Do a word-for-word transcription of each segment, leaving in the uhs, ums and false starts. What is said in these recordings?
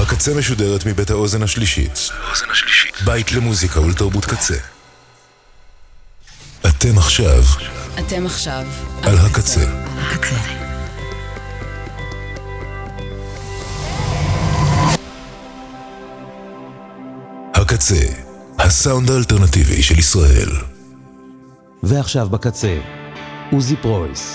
הקצה משודרת מבית האוזן השלישית. בית למוזיקה ולתרבות קצה. אתם עכשיו. אתם עכשיו. על הקצה. הקצה. הקצה, הסאונד האלטרנטיבי של ישראל. ועכשיו בקצה, עוזי פרויס.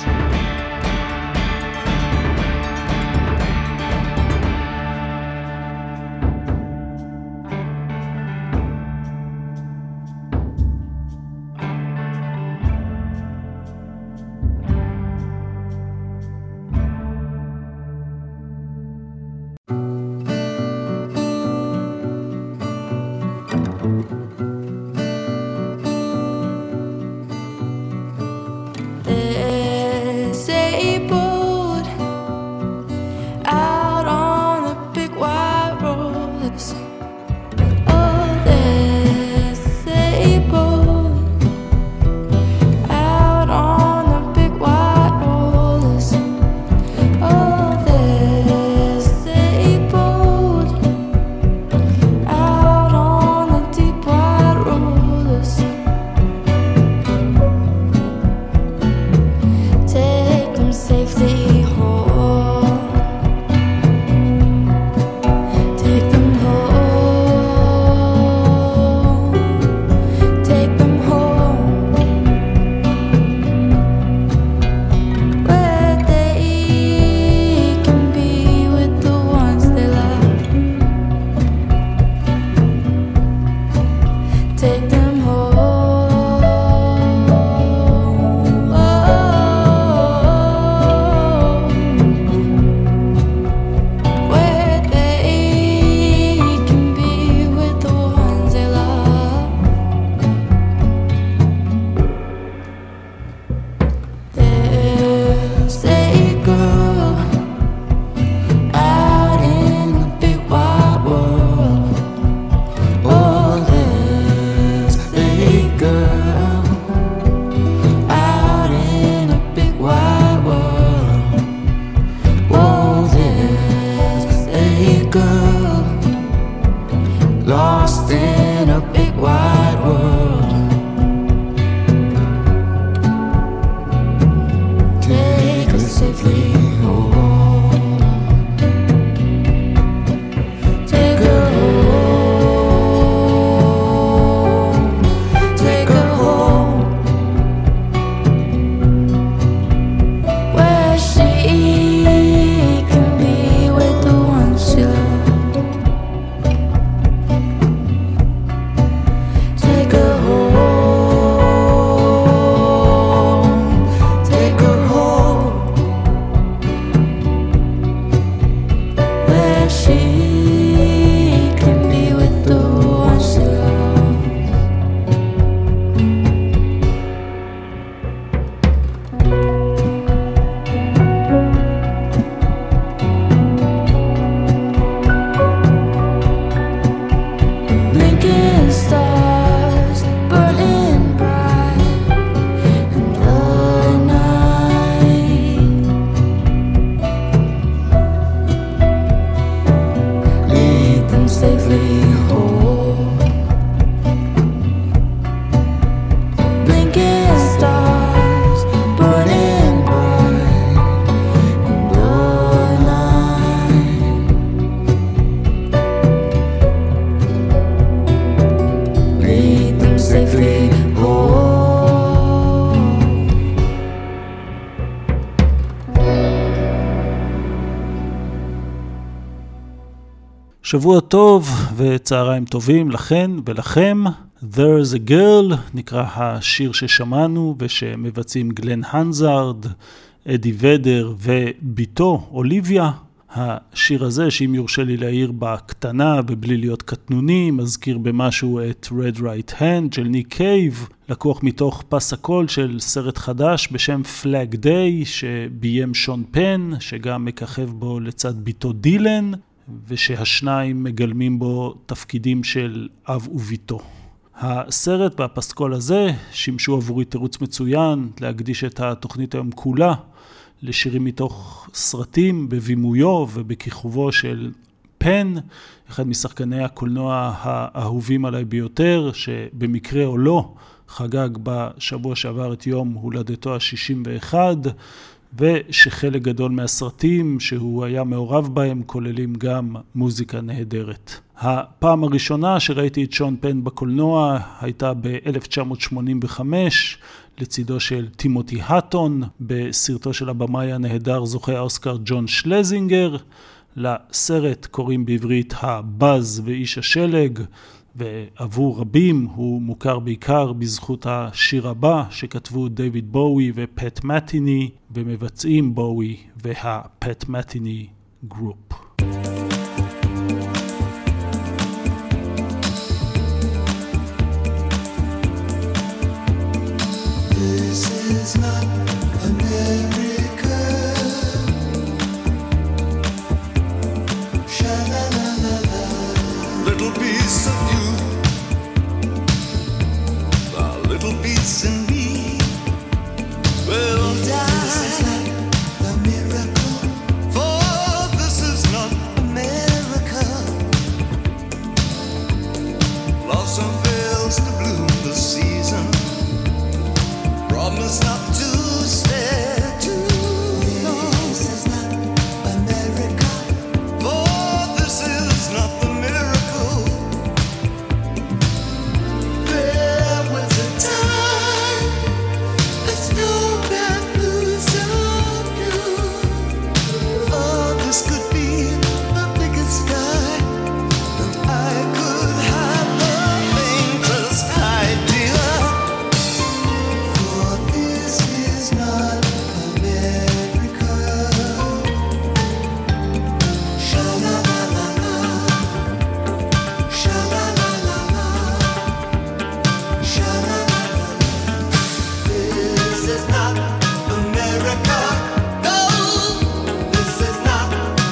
שבוע טוב וצהריים טובים לכן ולכם. There's a Girl נקרא השיר ששמענו ושמבצעים גלן הנזארד, אדי ודר וביתו אוליביה. השיר הזה, שאם יורשה לי להעיר בקטנה ובלי להיות קטנוני, מזכיר במשהו את Red Right Hand של ניק קייב, לקוח מתוך פס הקול של סרט חדש בשם Flag Day שביים שון פן, שגם מככב בו לצד ביתו דילן, ושהשניים מגלמים בו תפקידים של אב וביתו. הסרט והפסקול הזה שימשו עבורי תירוץ מצוין להקדיש את התוכנית היום כולה לשירים מתוך סרטים בבימויו ובכיכובו של פן, אחד משחקני הקולנוע האהובים עליי ביותר, שבמקרה או לא חגג בשבוע שעבר את יום הולדתו ה-שישים ואחת, ושחלק גדול מהסרטים שהוא היה מעורב בהם כוללים גם מוזיקה נהדרת. הפעם הראשונה שראיתי את שון פן בקולנוע הייתה ב-אלף תשע מאות שמונים וחמש, לצידו של טימותי האטון, בסרטו של הבמאי הנהדר זוכה האוסקר ג'ון שלזינגר. לסרט קוראים בעברית הבאז ואיש השלג, ועבור רבים הוא מוכר בעיקר בזכות השיר הבא שכתבו דיוויד בואי ופט מתיני, ומבצעים בואי והפט מתיני גרופ. This is not America. Sha-la-la-la-la. Little piece of you, a little piece in me will die. This is not a miracle, for this is not America. Blossom fails to bloom this season. Promise not to stare too long. This is not America, for this is not the miracle. There was a time a snowman blew so blue. For this could be the biggest sky, and I could have the faintest idea. This is not America. Sha-la-la-la-la. Sha-la-la-la-la. Sha-la-la-la-la. This is not America. No, this is not.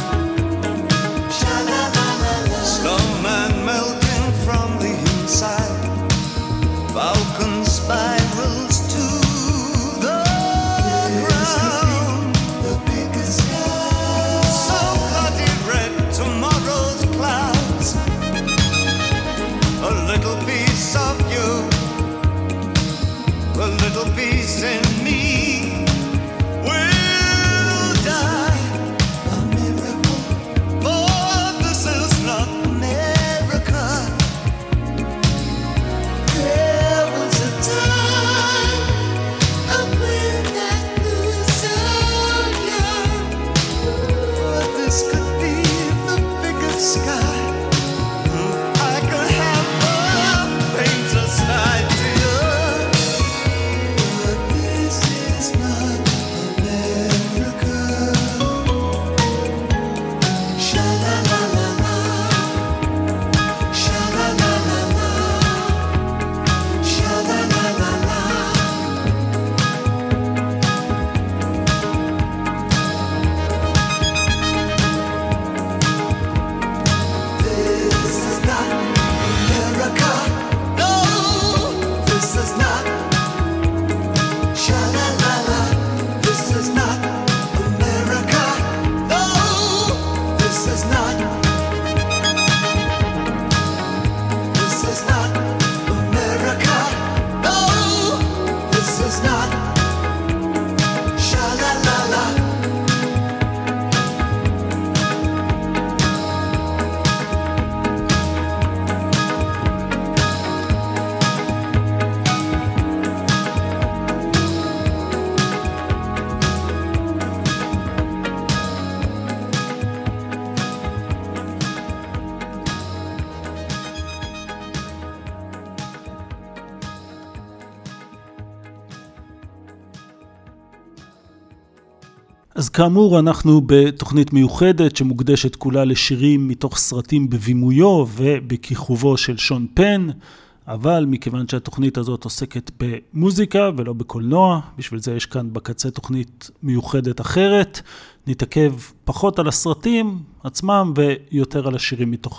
Sha-la-la-la-la. Snowman melting from the inside. Falcon spirals to the ground. The biggest sky. So bloody red tomorrow's clouds. A little piece of you, a little piece in me will die. A miracle, for this is not America. There was a time up when that blew so young. For this could be the biggest sky. I could have the faintest idea. But this is not America. Sha-la-la-la-la. Sha-la-la-la-la. Sha-la-la-la-la. This is not America. No, this is not. Sha-la-la-la. This is not America. No, this is not. This is not America. No, this is not. Sha-la-la-la. אז כאמור אנחנו בתוכנית מיוחדת שמוקדשת כולה לשירים מתוך סרטים בבימויו ובכיכובו של שון פן, אבל מכיוון שהתוכנית הזאת עוסקת במוזיקה ולא בקולנוע, בשביל זה יש כאן בקצה תוכנית מיוחדת אחרת, נתעכב פחות על הסרטים עצמם ויותר על השירים מתוכם.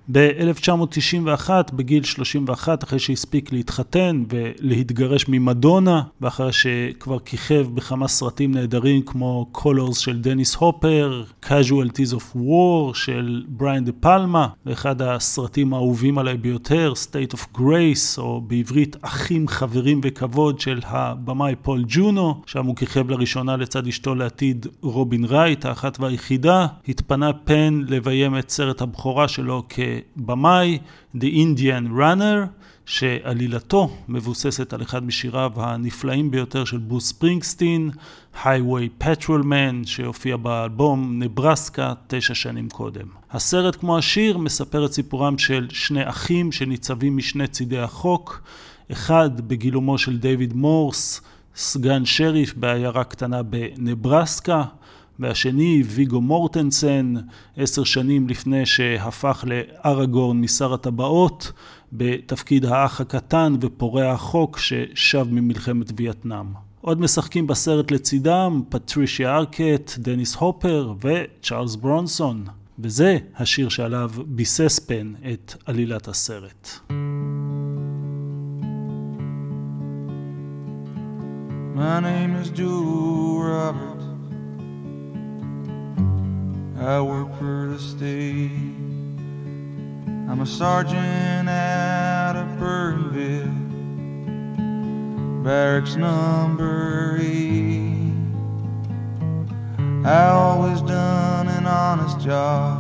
ב-אלף תשע מאות תשעים ואחת, בגיל שלושים ואחת, אחרי שהספיק להתחתן ולהתגרש ממדונה, ואחרי שכבר כיכב בכמה סרטים נהדרים כמו Colors של דניס הופר, Casualties of War של בריאן דה פלמה, ואחד הסרטים האהובים עליי ביותר, State of Grace, או בעברית אחים, חברים וכבוד של הבמאי פול ג'ונו, שם הוא כיכב לראשונה לצד אשתו לעתיד רובין רייט, האחת והיחידה. התפנה פן לביים את סרט הבכורה שלו כבמאי, The Indian Runner, שעלילתו מבוססת על אחד משיריו הנפלאים ביותר של ברוס ספרינגסטין, Highway Patrolman, שהופיע באלבום נברסקה תשע שנים קודם. הסרט כמו השיר מספר את סיפורם של שני אחים שניצבים משני צידי החוק, אחד בגילומו של דיוויד מורס, סגן שריף בעיירה קטנה בנברסקה, והשני ויגו מורטנסן, עשר שנים לפני שהפך לארגורן משר הטבעות, בתפקיד האח הקטן ופורע החוק ששב ממלחמת וייטנאם. עוד משחקים בסרט לצידם פטרישיה ארקט, דניס הופר וצ'ארלס ברונסון, וזה השיר שעליו ביסס פן את עלילת הסרט. My name is Joe Roberts. I work for the state. I'm a sergeant out of Burnville, barracks number eight. I always done an honest job,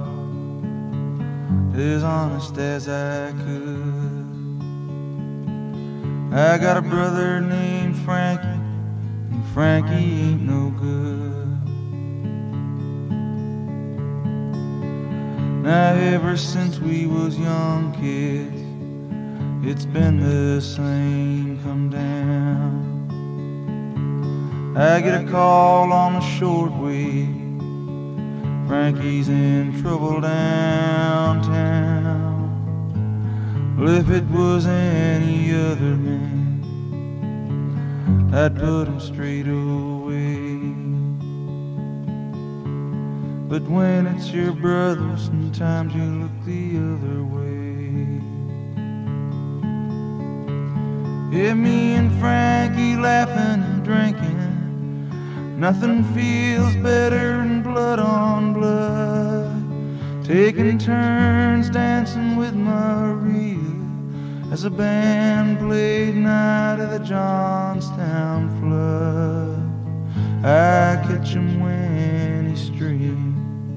as honest as I could. I got a brother named Frankie, and Frankie ain't no good. Now ever since we was young kids, it's been the same come down. I get a call on the shortwave, Frankie's in trouble downtown. Well, if it was any other man, I'd put him straight away. But when it's your brother, sometimes you look the other way. Yeah, me and Frankie laughing and drinking, nothing feels better than blood on blood. Taking turns dancing with Maria as a band played Night of the Johnstown Flood. I catch him when he streams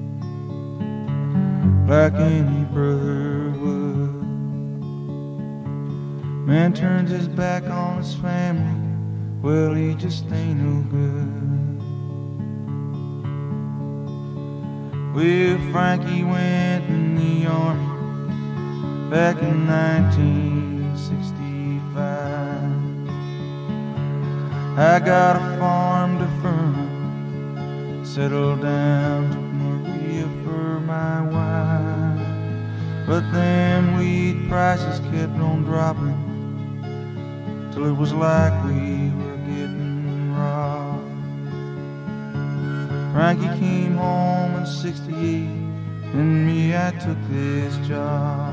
like any brother would. Man turns his back on his family, well, he just ain't no good. Well, Frankie went in the army back in nineteen sixty-five. I got a farm to Furman, settled down to Maria for my wife. But then weed prices kept on dropping till it was like we were getting robbed. Frankie came home in sixty-eight, and me, I took this job.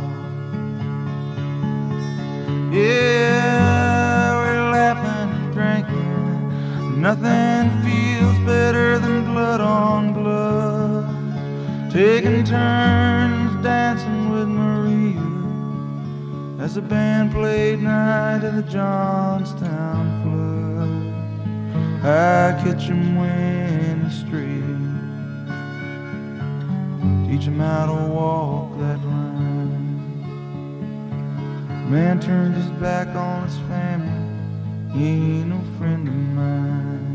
Yeah, we're laughing and drinking, nothing feels better than blood on blood. Taking turns dancing with Maria as the band played Night of the Johnstown Flood. I catch him when he's straight, teach him how to walk that line. Man turned his back on his family, he ain't no friend of mine.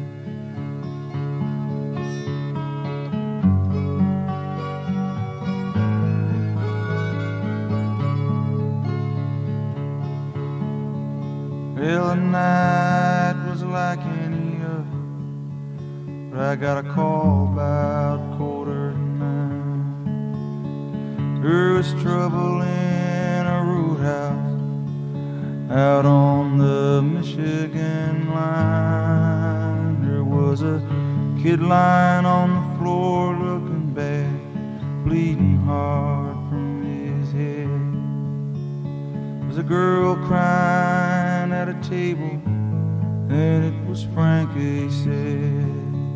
Well, the night was like any other, but I got a call about quarter to nine. There was trouble in a roadhouse out on the Michigan line. There was a kid lying on the floor looking bad, bleeding hard from his head. There's a girl crying at a table, and it was Frankie said.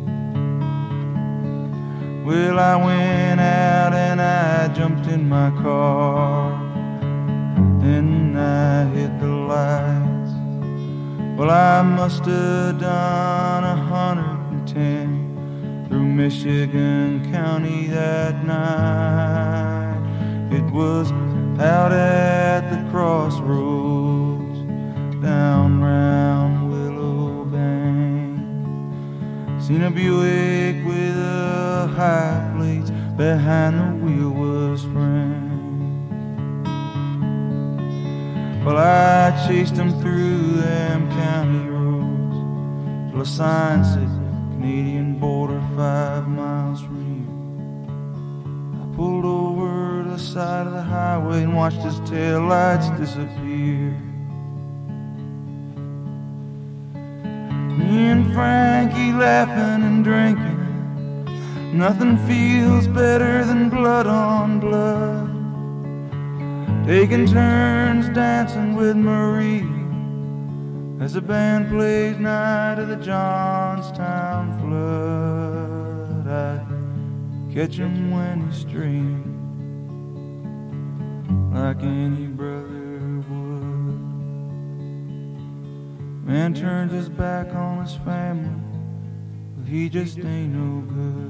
Well, I went out and I jumped in my car, and I hit the lights. Well, I must have done a hundred and ten through Michigan County that night. It was out at the crossroads down round Willow Bank. Seen a Buick with a high plates, behind the wheel was Frank. Well, I chased him through them county roads till a sign said Canadian border five miles from you. I pulled over to the side of the highway and watched his taillights disappear. Me and Frankie laughing and drinking. Nothing feels better than blood on blood. Taking turns dancing with Marie as the band plays Night of the Johnstown Flood. I catch him when he's streaming like any brother would. Man turns his back on his family, but he just ain't no good.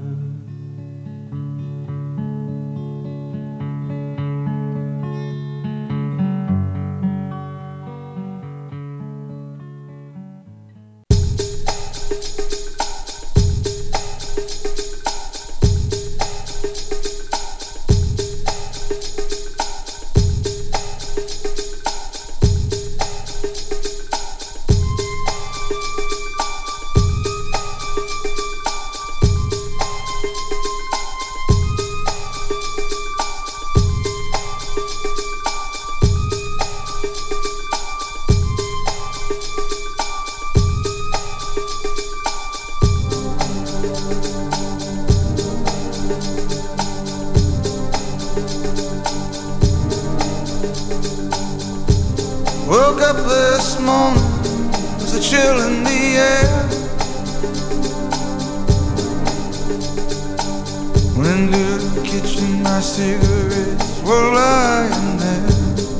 Woke up this morning, there's a chill in the air. Went into the kitchen, my cigarettes were lying there.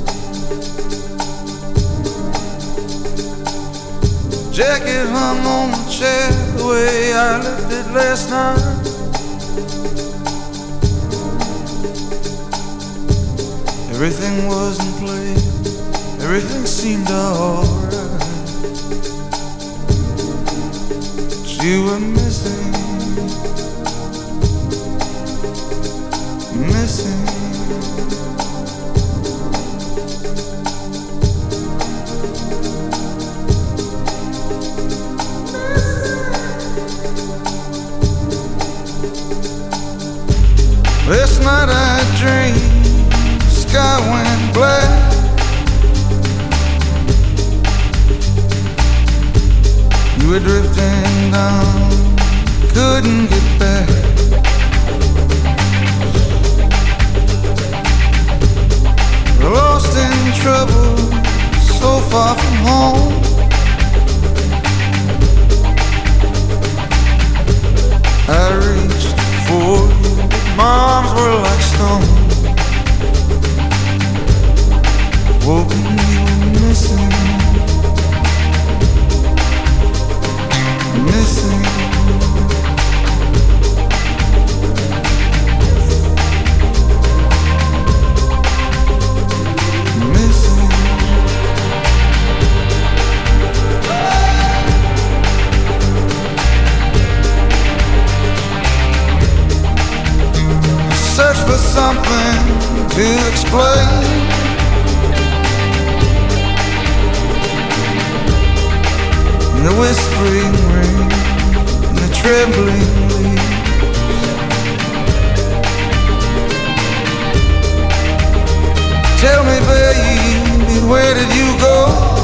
Jacket hung on the chair the way I left it last night. Everything was in place, everything seemed alright. But you were missing, missing. Last night I dreamed the sky went black. You were drifting down, couldn't get back. Lost in trouble, so far from home. I reached for you, but my arms were like stone. Woken, you were missing, missing. Missing. Search for something to explain. The whispering rain and the trembling leaves. Tell me, baby, where did you go?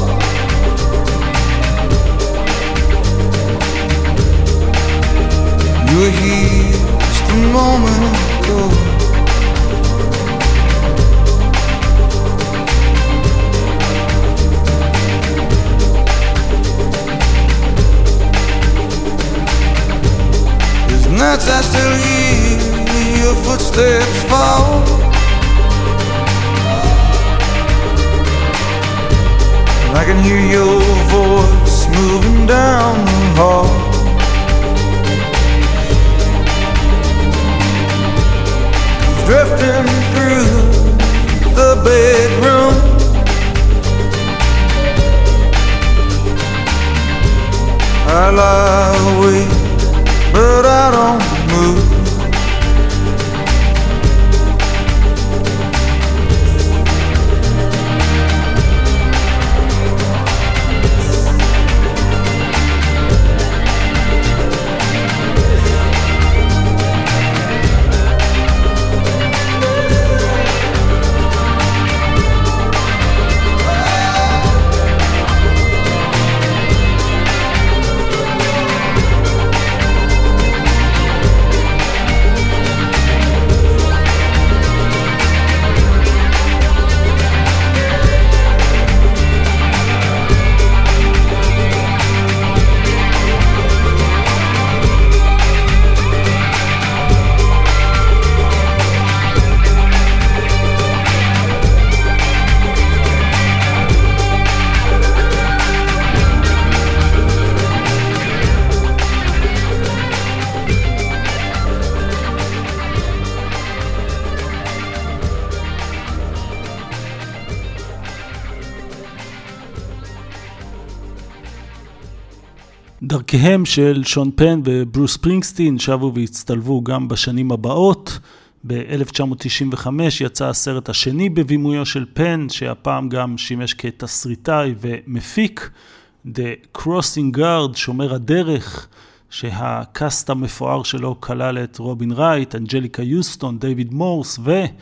You were here just a moment ago. still hear your footsteps fall. I can hear your voice moving down the hall. Drifting through the bedroom, I lie awake, but I don't move. דרכיהם של שון פן וברוס ספרינגסטין שבו והצטלבו גם בשנים הבאות. ב-אלף תשע מאות תשעים וחמש יצא הסרט השני בבימויו של פן, שהפעם גם שימש כתסריטאי ומפיק, The Crossing Guard, שומר הדרך, שהקאסט המפואר שלו כלל את רובין רייט, אנג'ליקה יוסטון, דיוויד מורס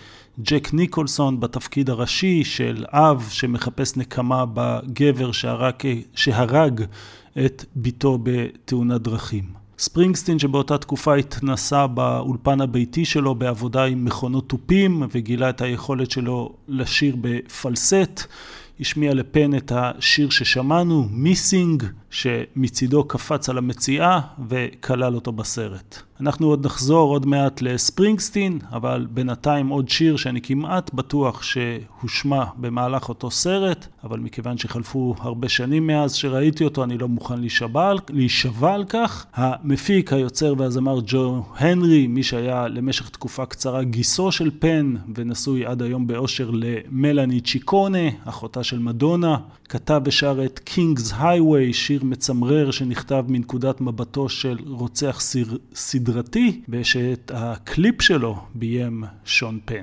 וג'ק ניקולסון בתפקיד הראשי של אב שמחפש נקמה בגבר שהרג, שהרג את ביתו בתאונת דרכים. ספרינגסטין שבאותה תקופה התנסה באולפן הביתי שלו בעבודה עם מכונות טופים וגילה את היכולת שלו לשיר בפלסט, השמיע לפן את השיר ששמענו, מיסינג, שמצידו קפץ על המציאה וכלל אותו בסרט. אנחנו עוד נחזור עוד מעט לספרינגסטין, אבל בינתיים עוד שיר שאני כמעט בטוח שהושמע במהלך אותו סרט, אבל מכיוון שחלפו הרבה שנים מאז שראיתי אותו, אני לא מוכן להישבע, להישבע על כך. המפיק, היוצר והזמר ג'ו הנרי, מי שהיה למשך תקופה קצרה גיסו של פן, ונשוי עד היום באושר למלאני צ'יקונה, אחותה של מדונה, כתב ושר את King's Highway, שיר מצמרר שנכתב מנקודת מבטו של רוצח סיר, סדרתי, ושאת הקליפ שלו ביים שון פן.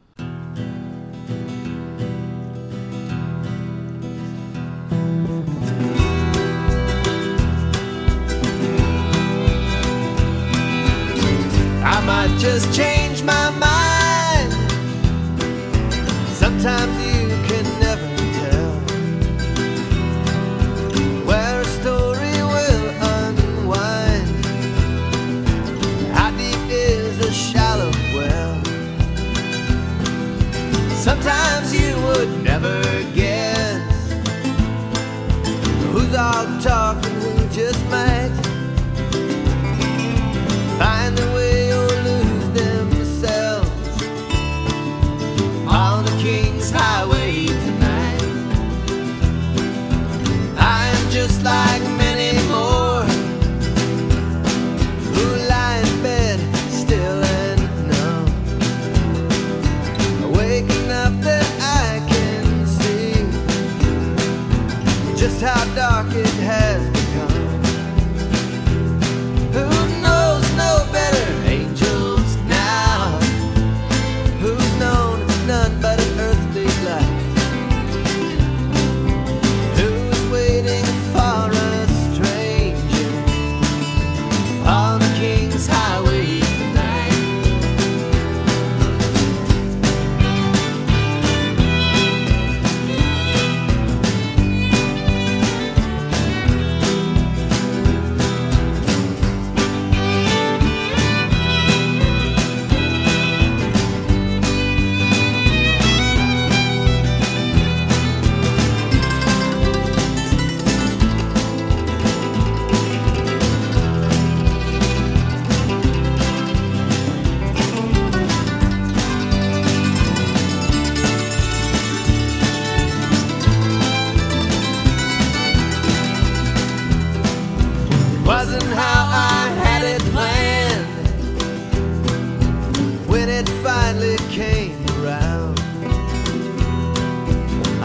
I might just change my mind. Sometimes you can never tell where a story will unwind. How deep is a shallow well? Sometimes you would never guess who's all talking, who just might find a way or lose themselves on the King's Highway tonight. I'm just like many more who lie in bed still and numb, waking up that I can see just how dark it has become.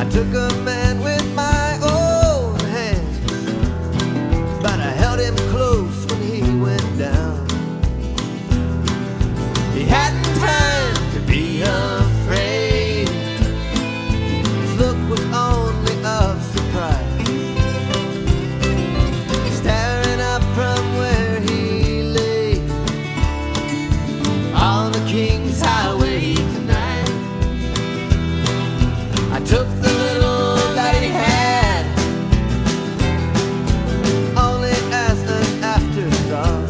took a man with my own hands, but I held him close when he went down. He hadn't time to be afraid. His look was only of surprise, staring up from where he lay on the King's Highway tonight. I took the little that he had, only as an afterthought.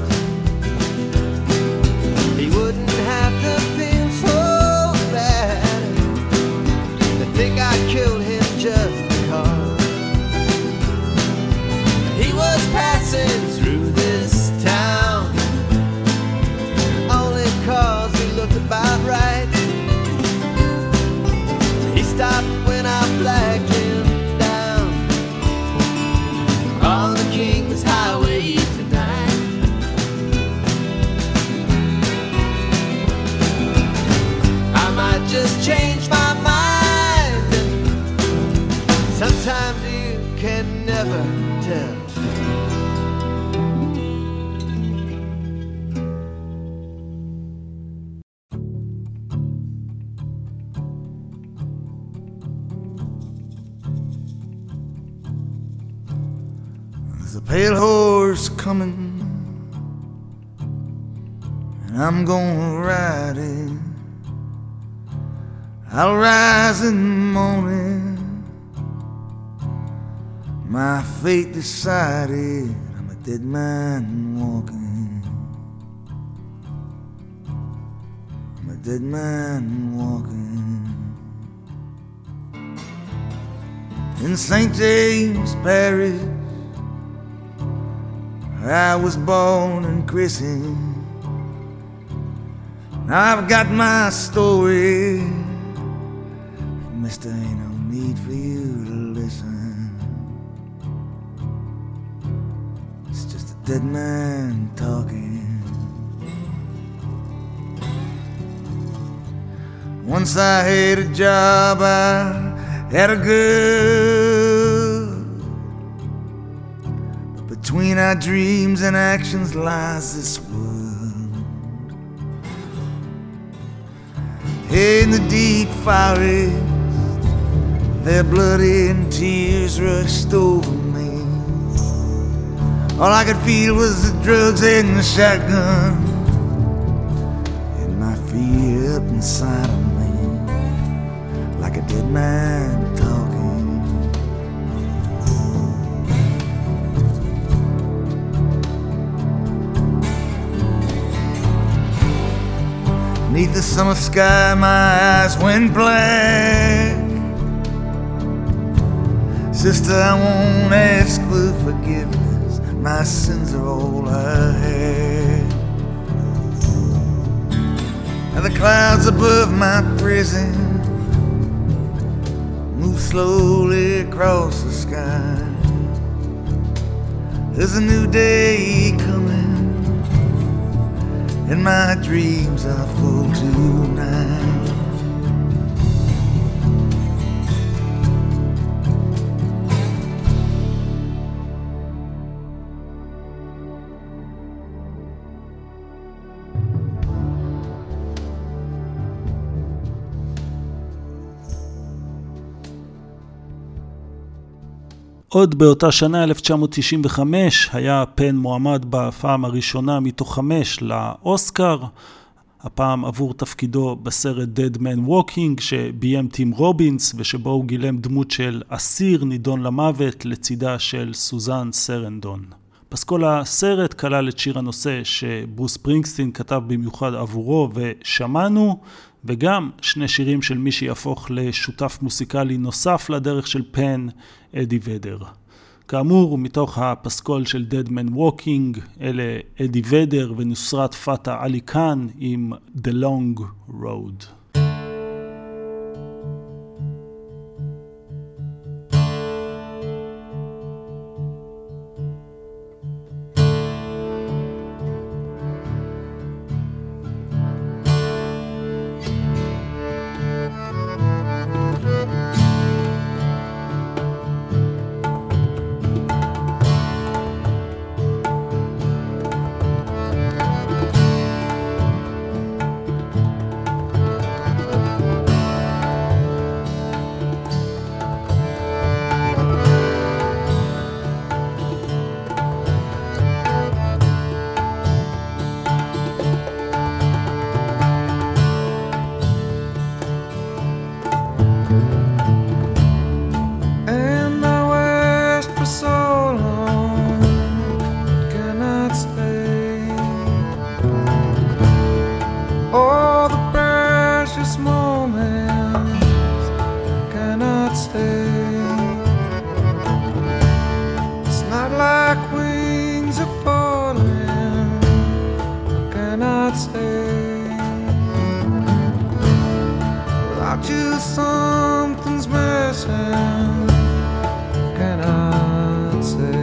He wouldn't have to feel so bad to think I killed him just because he was passing through this town, only cause he looked about right. He stopped when I flagged him down on the King's Highway tonight. I might just change my mind. Sometimes you can never tell. There's a pale horse coming, and I'm gonna ride it. I'll rise in the morning, my fate decided. I'm a dead man walking. I'm a dead man walking. In Saint James Parish, I was born and christened. Now I've got my story, mister, ain't no need for you to listen. It's just a dead man talking. Once I had a job, I had a girl. Between our dreams and actions lies this world. In the deep forest, their blood and tears rushed over me. All I could feel was the drugs and the shotgun, and my fear up inside of me, like a dead man talking. Beneath the summer sky, my eyes went black. Sister, I won't ask for forgiveness. My sins are all I had. And the clouds above my prison move slowly across the sky. There's a new day coming, and my dreams are full tonight. עוד באותה שנה, אלף תשע מאות תשעים וחמש, היה פן מועמד בפעם הראשונה מתוך חמש לאוסקר, הפעם עבור תפקידו בסרט Dead Man Walking, שביים טים רובינס, ושבו הוא גילם דמות של אסיר נידון למוות לצידה של סוזן סרנדון. פסקול הסרט כלל את שיר הנושא שברוס ספרינגסטין כתב במיוחד עבורו ושמענו, וגם שני שירים של מי שיהפוך לשותף מוסיקלי נוסף לדרך של פן, אדי ודר. כאמור, מתוך הפסקול של Dead Man Walking, אלה אדי ודר ונוסרת פאטה עלי קאן עם The Long Road. About you something's missing, cannot say.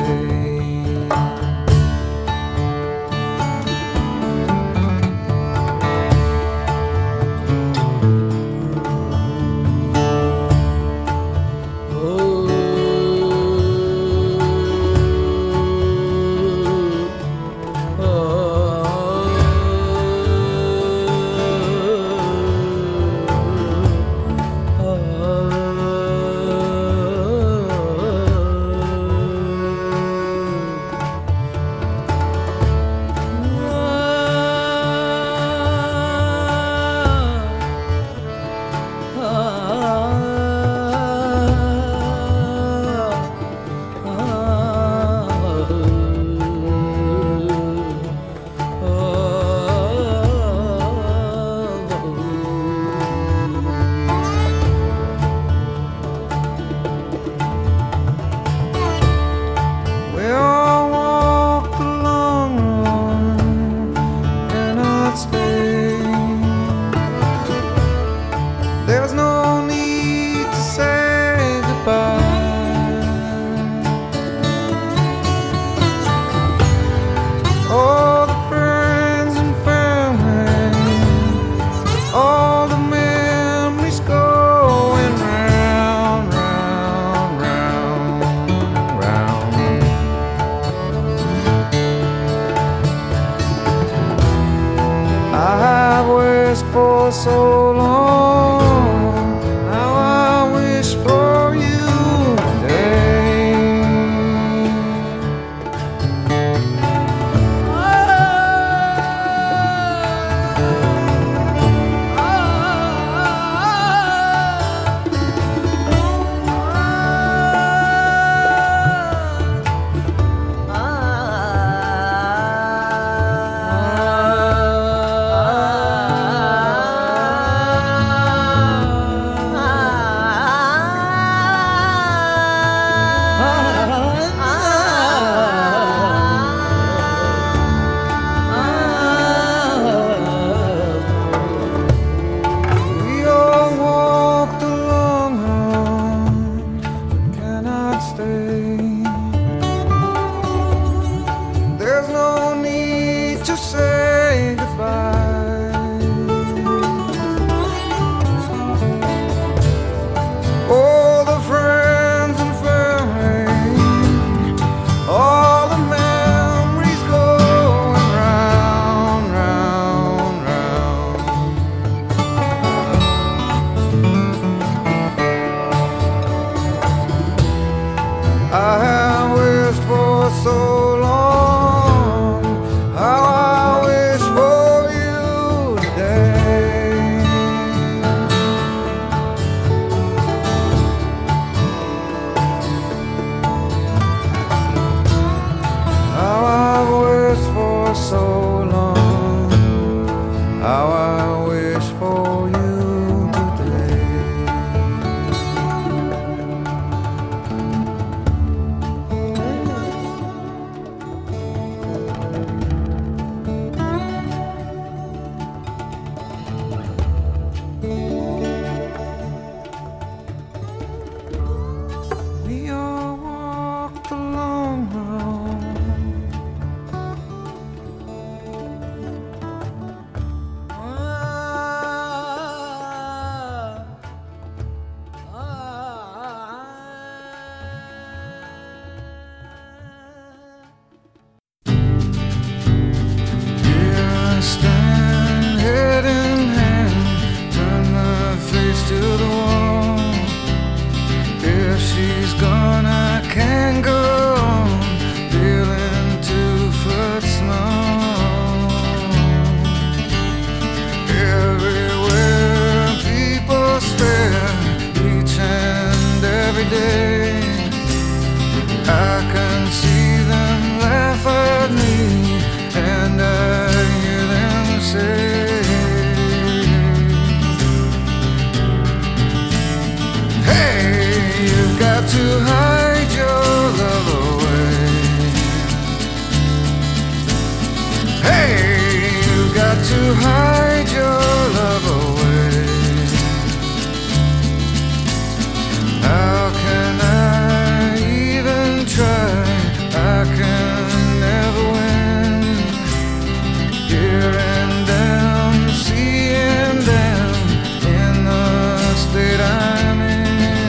To hide your love away. I'm in.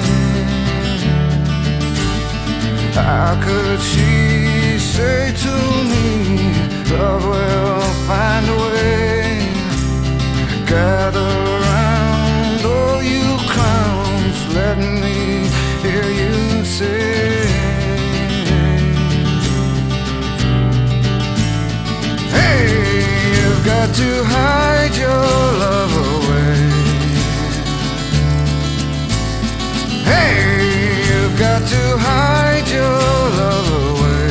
How could she say to me, love will find a way? Gather round, all you clowns, let me hear you say, hey, you've got to hide your love away. Hey, you've got to hide your love away.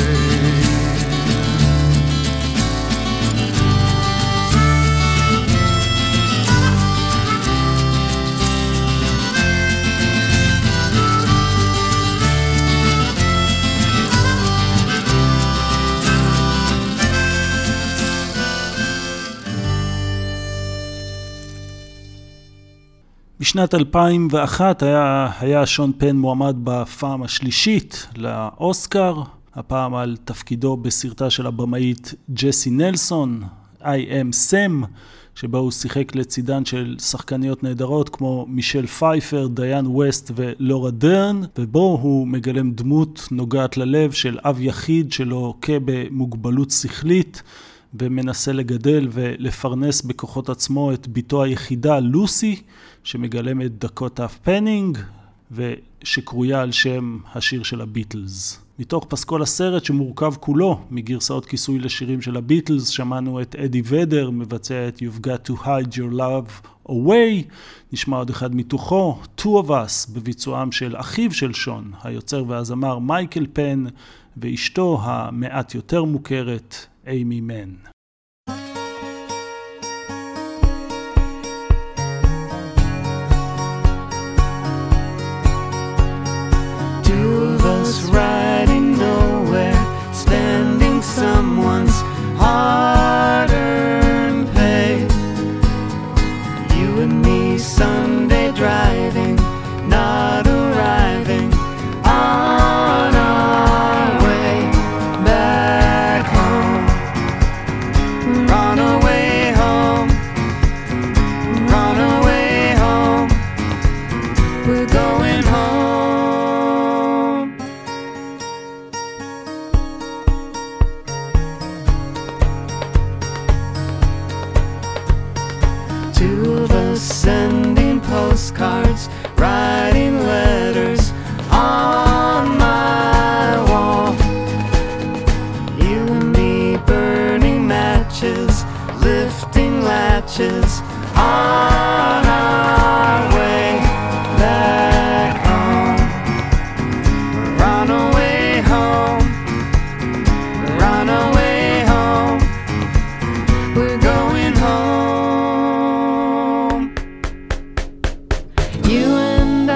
בשנת אלפיים ואחת היה, היה שון פן מועמד בפעם השלישית לאוסקר, הפעם על תפקידו בסרטה של הבמאית ג'סי נלסון, I am Sam, שבה הוא שיחק לצידן של שחקניות נהדרות כמו מישל פייפר, דיין ווסט ולורה דרן, ובו הוא מגלם דמות נוגעת ללב של אב יחיד שלו כבמוגבלות שכלית, ומנסה לגדל ולפרנס בכוחות עצמו את ביתו היחידה לוסי, שמגלמת דקוטה פנינג, ושקרויה על שם השיר של הביטלס. מתוך פסקול הסרט שמורכב כולו מגרסאות כיסוי לשירים של הביטלס, שמענו את אדי ודר מבצע את You've Got to Hide Your Love Away, נשמע עוד אחד מתוכו, Two of Us, בביצועם של אחיו של שון, היוצר והזמר מייקל פן, ואשתו המעט יותר מוכרת, אימי מן. Riding nowhere, spending someone's hard-earned pay. You and me Sunday driving, not arriving on our way back home. Run away home, run away home. We're going home. Sending postcards, writing letters on my wall. You and me burning matches, lifting latches on our way back home. Run away home, run away home. We're going home. You and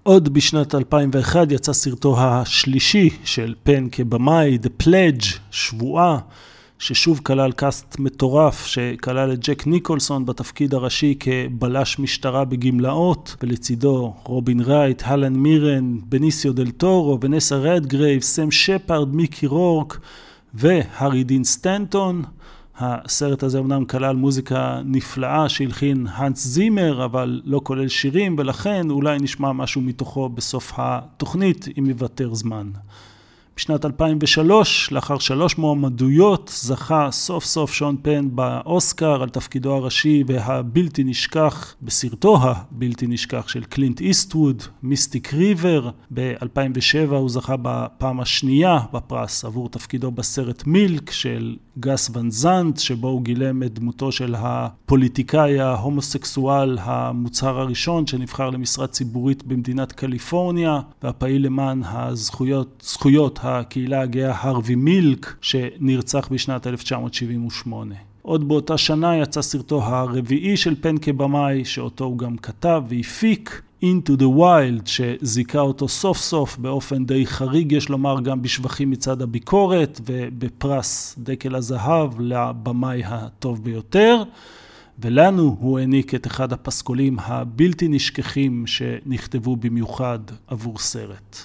עוד בשנת אלפיים ואחת יצא סרטו השלישי של פן כבמאי, The Pledge, שבועה, ששוב כלל קאסט מטורף, שכלל את ג'ק ניקולסון בתפקיד הראשי כבלש משטרה בגמלאות, ולצידו רובין רייט, הלן מירן, בניסיו דל טורו, ונסה רדגרייב, סם שפארד, מיקי רורק והרי דין סטנטון. הסרט הזה אמנם כלל מוזיקה נפלאה שהלחין הנס זימר, אבל לא כולל שירים, ולכן אולי נשמע משהו מתוכו בסוף התוכנית אם יוותר זמן. בשנת אלפיים ושלוש, לאחר שלוש מועמדויות, זכה סוף סוף שון פן באוסקר על תפקידו הראשי והבלתי נשכח, בסרטו הבלתי נשכח של קלינט איסטווד, מיסטיק ריבר. ב-אלפיים ושבע הוא זכה בפעם השנייה בפרס עבור תפקידו בסרט מילק של גס ון זנט, שבו הוא גילם את דמותו של הפוליטיקאי ההומוסקסואל המוצהר הראשון שנבחר למשרה ציבורית במדינת קליפורניה, והפעיל למען הזכויות, זכויות הקהילה הגאה הרווי מילק, שנרצח בשנת אלף תשע מאות שבעים ושמונה. עוד באותה שנה יצא סרטו הרביעי של פן כבמאי, שאותו הוא גם כתב והפיק, Into the Wild, שזיקה אותו סוף סוף באופן די חריג, יש לומר גם בשבחים מצד הביקורת, ובפרס דקל הזהב לבמאי הטוב ביותר. ולנו הוא העניק את אחד הפסקולים הבלתי נשכחים שנכתבו במיוחד עבור סרט.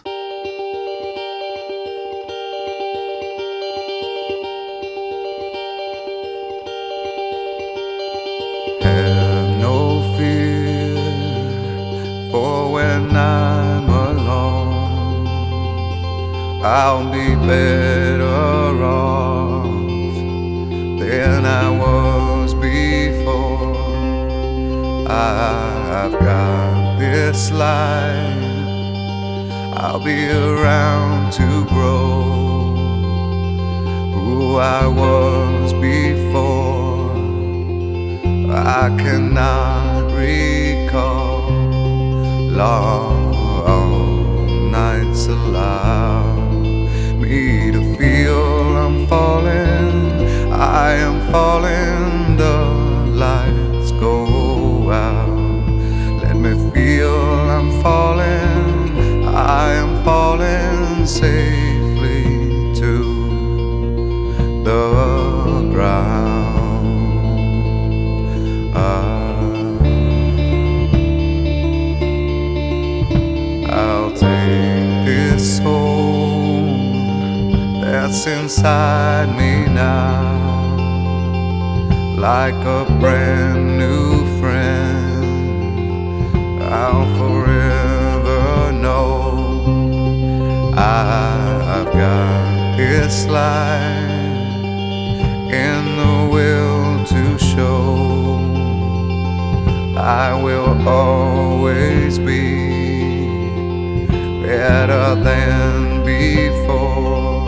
For when I'm alone, I'll be better off than I was before. I've got this life, I'll be around to grow who I was before. I cannot recall long nights allow me to feel I'm falling, I am falling, the lights go out. Let me feel I'm falling, I am falling safely to the ground. I I'll take this soul that's inside me now, like a brand new friend. I'll forever know I've got this light in the will to show. I will always be better than before.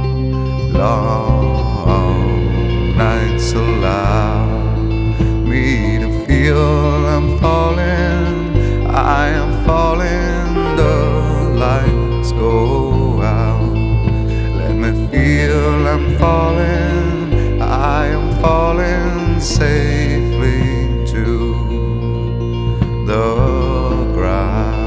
Long nights allow me to feel I'm falling, I am falling, the lights go out. Let me feel I'm falling, I am falling safely to the ground.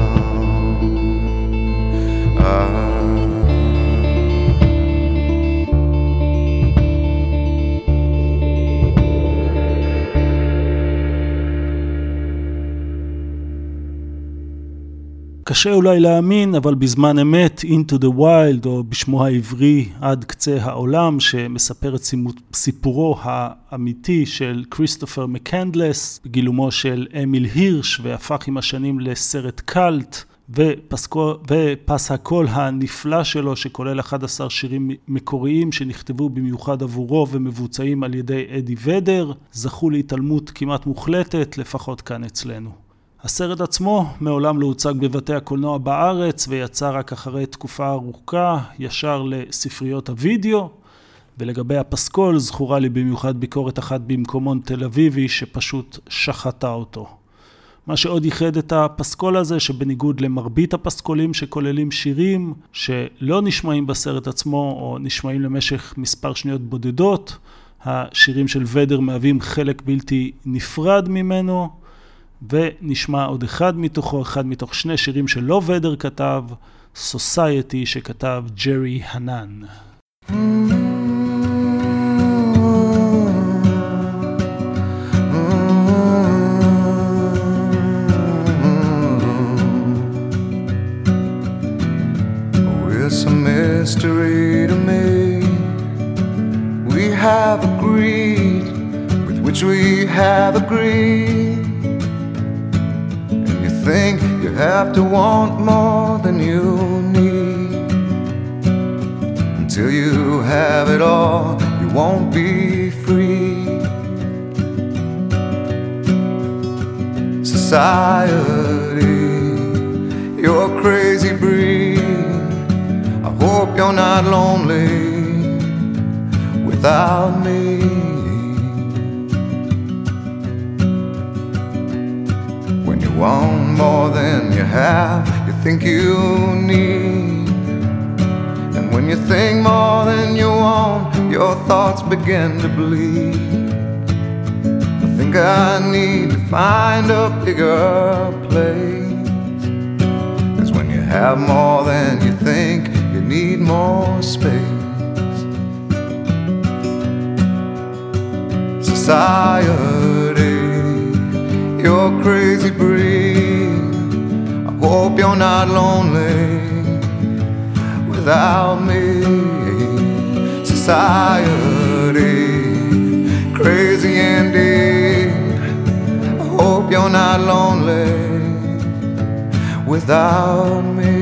קשה אולי להאמין, אבל בזמן אמת, Into the Wild, או בשמו העברי, עד קצה העולם, שמספר את סיפורו האמיתי של כריסטופר מקנדלס, בגילומו של אמיל הירש, והפך עם השנים לסרט קלט, ופסקו, ופס הקול הנפלא שלו, שכולל אחד עשר שירים מקוריים שנכתבו במיוחד עבורו ומבוצעים על ידי אדי ודר, זכו להתעלמות כמעט מוחלטת, לפחות כאן אצלנו. הסרט עצמו מעולם לא הוצג בבתי הקולנוע בארץ, ויצא רק אחרי תקופה ארוכה ישר לספריות הוידאו, ולגבי הפסקול זכורה לי במיוחד ביקורת אחת במקומון תל אביבי שפשוט שחטה אותו. מה שעוד ייחד את הפסקול הזה, שבניגוד למרבית הפסקולים שכוללים שירים שלא נשמעים בסרט עצמו או נשמעים למשך מספר שניות בודדות, השירים של ודר מהווים חלק בלתי נפרד ממנו, ונשמע עוד אחד מתוכו, אחד מתוך שני שירים שלא ודר כתב, Society שכתב ג'רי הנן. It's a mystery to me. We have agreed with which we have agreed. And you think you have to want more than you need. Until you have it all, you won't be free. Society, you're crazy breed. I hope you're not lonely without me. When you want more than you have, you think you need. And when you think more than you want, your thoughts begin to bleed. I think I need to find a bigger place. 'Cause when you have more than you think, you need more space. Society, you're crazy breed. I hope you're not lonely without me. Society, crazy indeed. I hope you're not lonely without me.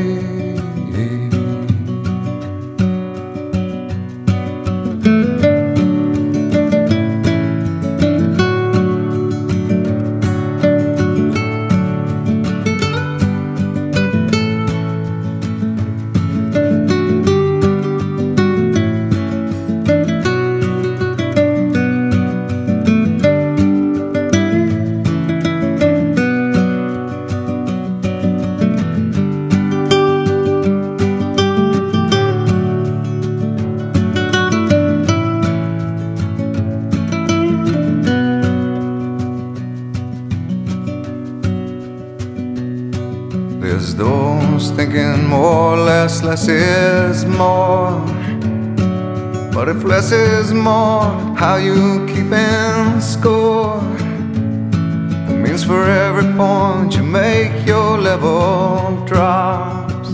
Thinking more, less, less is more. But if less is more, how you keeping score? It means for every point you make, your level drops.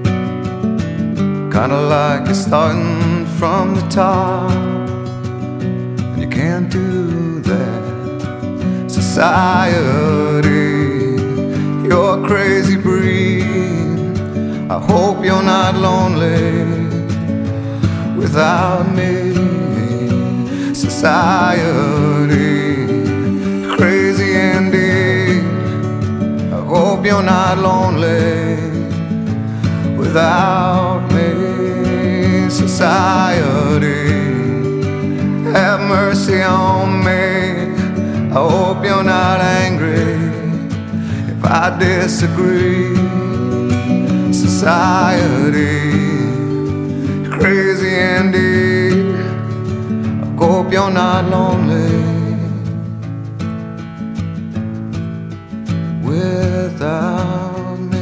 Kinda like you're starting from the top, and you can't do that. Society, you're a crazy breed. I hope you're not lonely without me. Society, crazy indeed. I hope you're not lonely without me. Society, have mercy on me. I hope you're not angry if I disagree. Society, crazy indeed. I hope you're not lonely without me.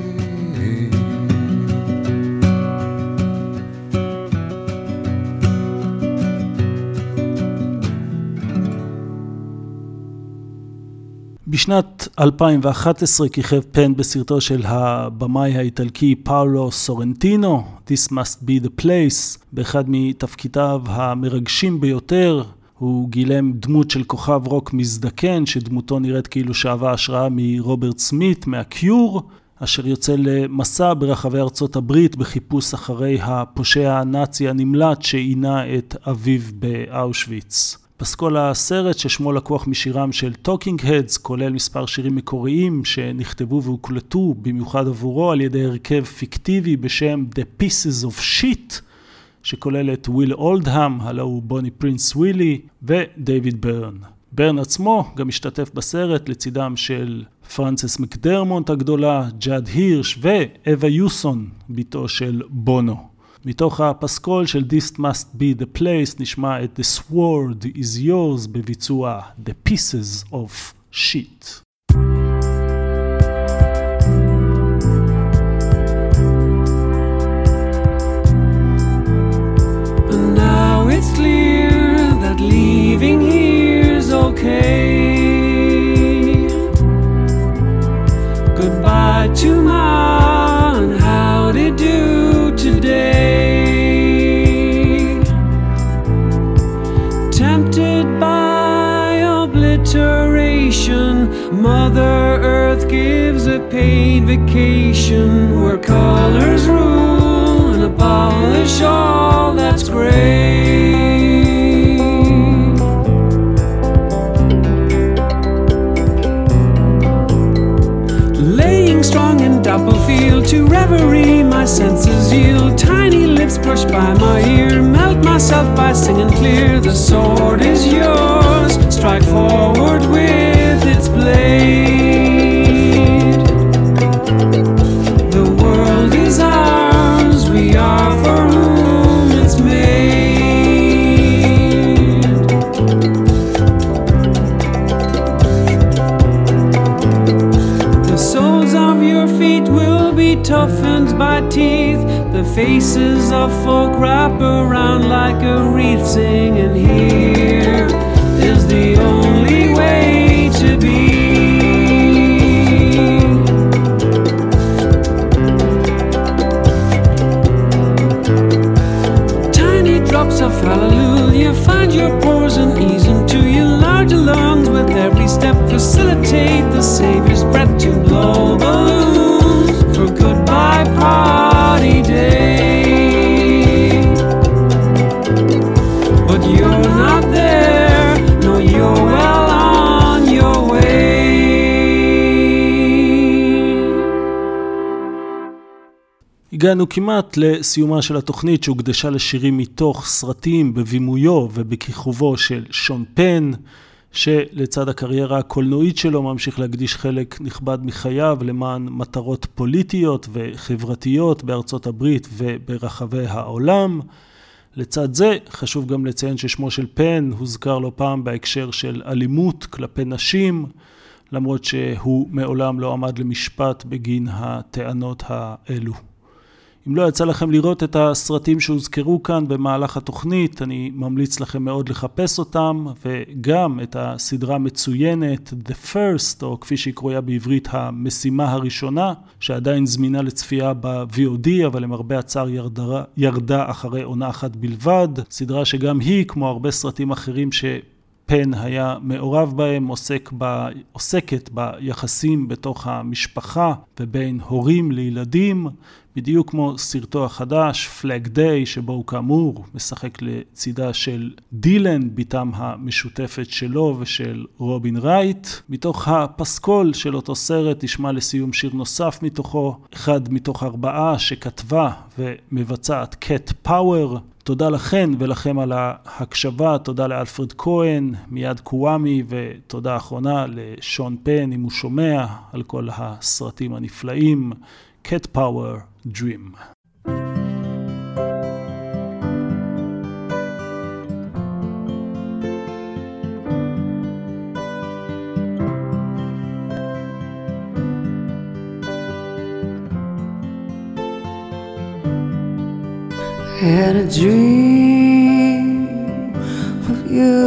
בשנת אלפיים ואחת עשרה כיכב פן בסרטו של הבמאי האיטלקי פאולו סורנטינו, This Must Be The Place, באחד מתפקידיו המרגשים ביותר. הוא גילם דמות של כוכב רוק מזדקן, שדמותו נראית כאילו שאבה השראה מרוברט סמית, מהקיור, אשר יוצא למסע ברחבי ארצות הברית בחיפוש אחרי הפושע הנאצי הנמלט שעינה את אביו באושוויץ. פסקול הסרט ששמו לקוח משירם של טוקינג הדס, כולל מספר שירים מקוריים שנכתבו והוקלטו במיוחד עבורו על ידי הרכב פיקטיבי בשם The Pieces of Shit, שכולל את וויל אולדהאם, הלא הוא בוני פרינס ווילי, ודייוויד ברן. ברן עצמו גם השתתף בסרט לצידם של פרנסס מקדרמונט הגדולה, ג'אד הירש ואווה יוסון, ביתו של בונו. מתוך הפסקול של This Must Be The Place נשמע את The Sword Is Yours בביצוע The Pieces of Shit. it's clear that leaving here's okay. Goodbye to Ma, and how'd it do today? Tempted by obliteration, Mother Earth gives a paid vacation where colors rule and abolish all that's gray. Laying strong in Doppelfield to reverie, my senses yield. Tiny lips brush by my ear, melt myself by singing clear. The sword is yours, strike forward with its blade. The world is ours, we are for whom it's made. The soles of your feet will be toughened by teeth. The faces of folk wrap around like a wreath, singing here is the only way to be. Tiny drops of hallelujah find your pores and ease into your larger lungs. With every step facilitate the Savior's breath to blow balloons for goodbye party day. But you're not there, no, you're well on your way. הגענו כמעט לסיומה של התוכנית שהוקדשה לשירים מתוך סרטים בבימויו ובכיכובו של שון פן, שלצד הקריירה הקולנועית שלו ממשיך להקדיש חלק נכבד מחייו למען מטרות פוליטיות וחברתיות בארצות הברית וברחבי העולם. לצד זה חשוב גם לציין ששמו של פן הוזכר לא פעם בהקשר של אלימות כלפי נשים, למרות שהוא מעולם לא עמד למשפט בגין הטענות האלו. אם לא יצא לכם לראות את הסרטים שהוזכרו כאן במהלך התוכנית, אני ממליץ לכם מאוד לחפש אותם, וגם את הסדרה מצוינת The First, או כפי שהיא קרויה בעברית המשימה הראשונה, שעדיין זמינה לצפייה ב-וי או די, אבל למרבה הצער ירדה, ירדה אחרי עונה אחת בלבד. סדרה שגם היא, כמו הרבה סרטים אחרים ש... פן היה מעורב בהם, עוסק ב... עוסקת ביחסים בתוך המשפחה ובין הורים לילדים, בדיוק כמו סרטו החדש, פלאג דיי, שבו הוא כאמור משחק לצידה של דילן, ביתם המשותפת שלו ושל רובין רייט. מתוך הפסקול של אותו סרט נשמע לסיום שיר נוסף מתוכו, אחד מתוך ארבעה שכתבה ומבצעת קט פאוור. תודה לכן ולכם על ההקשבה, תודה לאלפרד כהן, מיד קוואמי, ותודה אחרונה לשון פן, אם הוא שומע, על כל הסרטים הנפלאים. Cat Power Dream. I had a dream of you.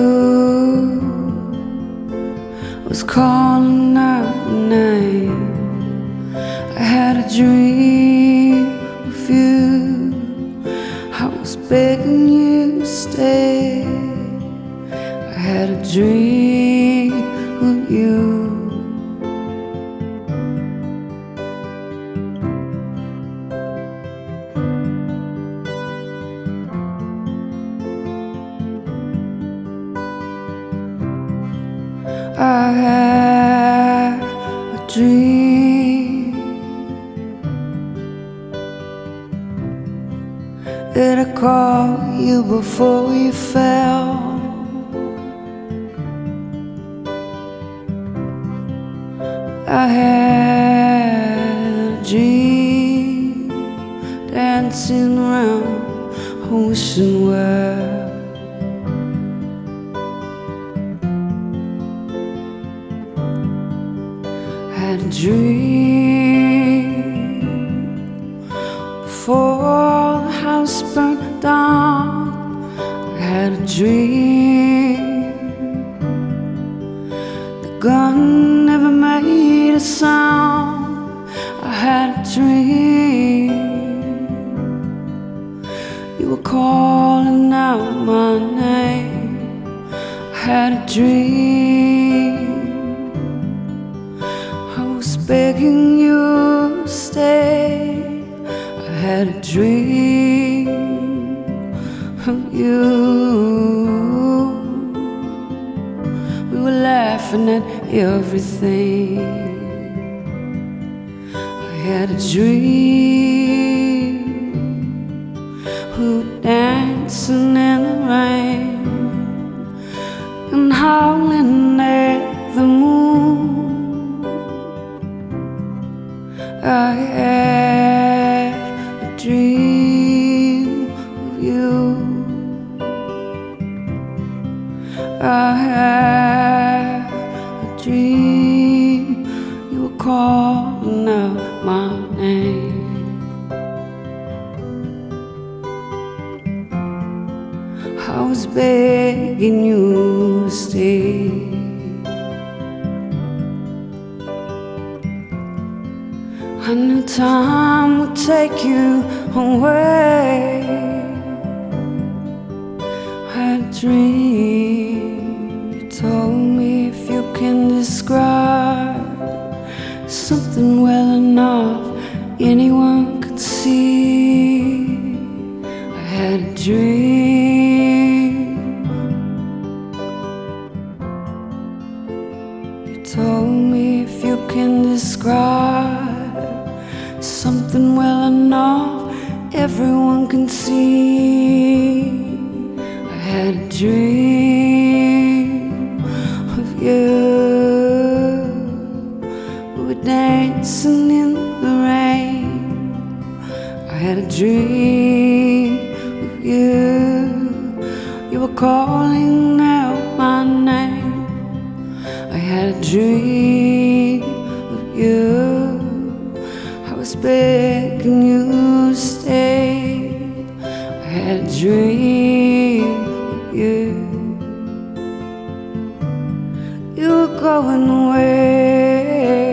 I was calling out your name. I had a dream of you. I was begging you to stay. I had a dream of you. I had a dream that I called you before you fell. I had a dream dancing around, wishing well. Had a dream before the house burnt down. I had dream. The gun never made a sound. I had a dream. You were calling out my name. I had a dream. I was begging you to stay. I had a dream of you. We were laughing at everything. I had a dream. We were dancing in the rain and howling at the moon. I had a dream of you. I had a dream. You were calling out my name. I was begging you to stay. I knew time would take you away. I had a dream. You told me if you can describe something well enough anyone could see. I had a dream. You told me if you can describe something well enough everyone can see. I had a dream of you. We were dancing in the rain. I had a dream of you. You were calling out my name. I had a dream of you. I was begging you to stay. I had a dream of you. You were going away.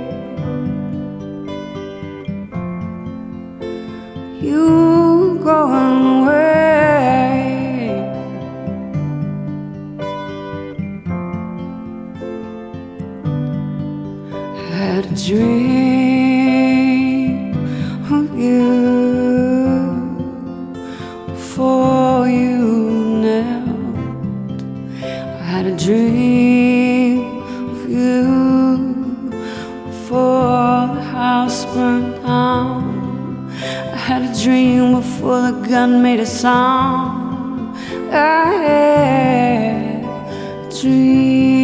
You were going away. I had a dream of you before you knelt. I had a dream of you before the house burned down. I had a dream before the gun made a sound. I had a dream.